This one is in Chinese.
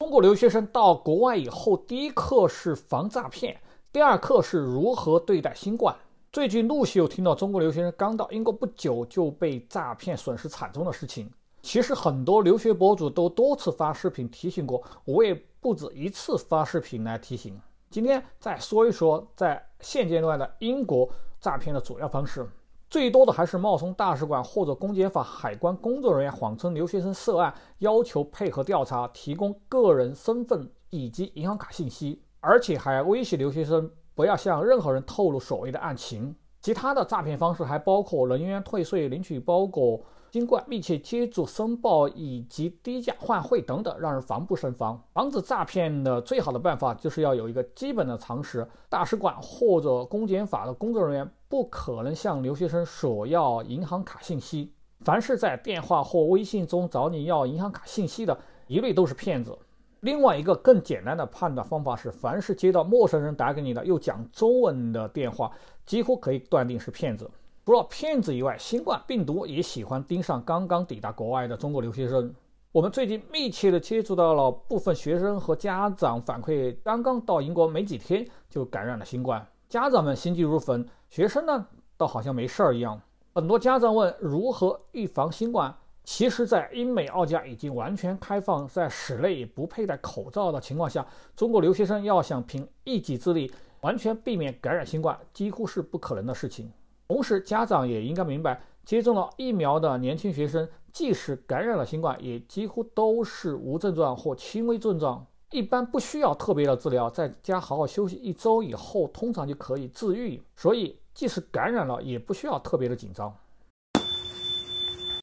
中国留学生到国外以后，第一课是防诈骗，第二课是如何对待新冠。最近陆续有听到中国留学生刚到英国不久就被诈骗损失惨重的事情。其实很多留学博主都多次发视频提醒过，我也不止一次发视频来提醒。今天再说一说在现阶段的英国诈骗的主要方式。最多的还是冒充大使馆或者公检法海关工作人员，谎称留学生涉案，要求配合调查，提供个人身份以及银行卡信息，而且还威胁留学生不要向任何人透露所谓的案情。其他的诈骗方式还包括人员退税、领取包裹、新冠密切接触申报以及低价换汇等等，让人防不胜防。防止诈骗的最好的办法就是要有一个基本的常识：大使馆或者公检法的工作人员不可能向留学生索要银行卡信息。凡是在电话或微信中找你要银行卡信息的，一律都是骗子。另外一个更简单的判断方法是，凡是接到陌生人打给你的又讲中文的电话，几乎可以断定是骗子。除了骗子以外，新冠病毒也喜欢盯上刚刚抵达国外的中国留学生。我们最近密切地接触到了部分学生和家长反馈，刚刚到英国没几天就感染了新冠，家长们心急如焚，学生呢倒好像没事儿一样。很多家长问如何预防新冠，其实在英美澳加已经完全开放，在室内不佩戴口罩的情况下，中国留学生要想凭一己之力完全避免感染新冠，几乎是不可能的事情。同时家长也应该明白，接种了疫苗的年轻学生即使感染了新冠，也几乎都是无症状或轻微症状，一般不需要特别的治疗，在家好好休息1周以后通常就可以治愈，所以即使感染了也不需要特别的紧张。